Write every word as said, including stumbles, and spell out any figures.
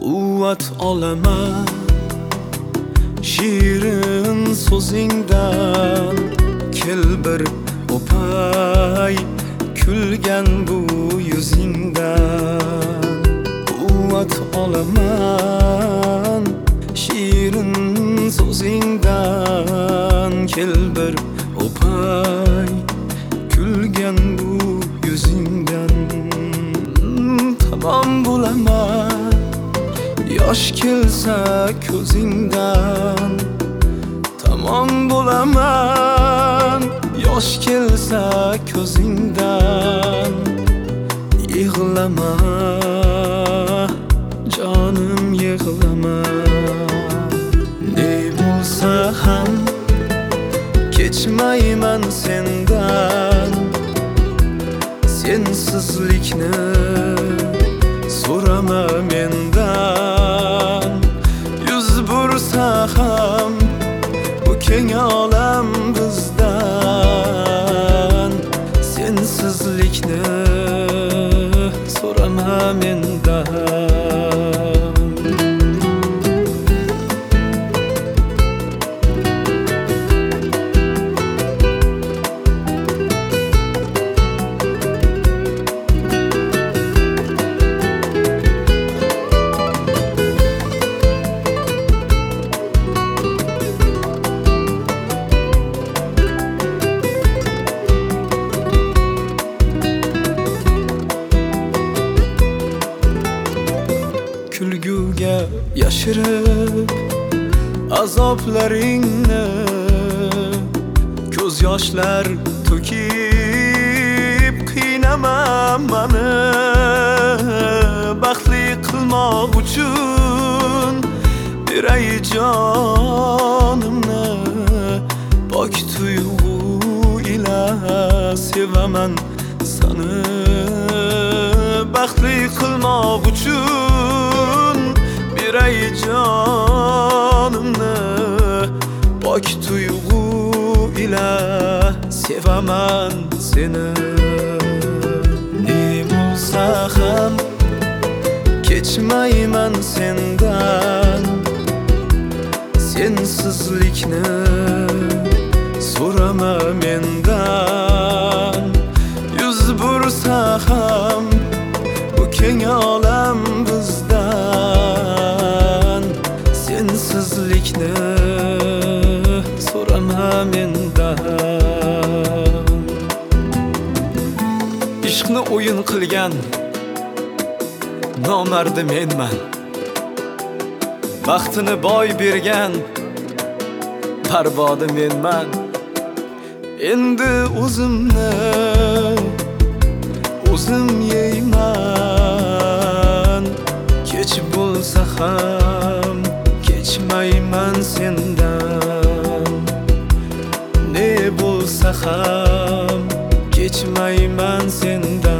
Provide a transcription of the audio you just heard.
quvvat olaman shirin so'zingdan. Kel bir o'pay kulgan bu yuzingdan. Quvvat olaman shirin so'zingdan. Kel bir o'pay kulgan bu yuzingdan. Tamam bo'laman yosh kelsa ko'zingdan. Tamam bo'laman yosh kelsa ko'zingdan. Yig'lama jonim yig'lama. Ne bo'lsa ham kechmayman sendan. Sensizlikni so'rama mendan. Yuz bursa ham bu keng olam bizdan. Sensizlikni so'rama mendan. Kulguga yashirib azoblaringni, ko'z yoshlar to'kib qiynama mani. Baxtli qilmoq uchun beray jonimni. Pok tuyg'u ila sevaman sani. Baxtli qilmoq uchun beray jonimni. Pok tuyg'u ila sevaman seni. Ne bo'lsa ham kechmayman sendan. Sensizlikni so'rama mendan. Yuz bursa ham bu keng olam bizdan. Sensizlikni so'rama mendan. Ishqni o'yin qilgan nomardi menman. Baxtini boy bergan barbodi menman. Endi o'zimni o'zim yeyman. Kech bo'lsa ham kechmayman sendan. Ne bo'lsa ham kechmayman sendan.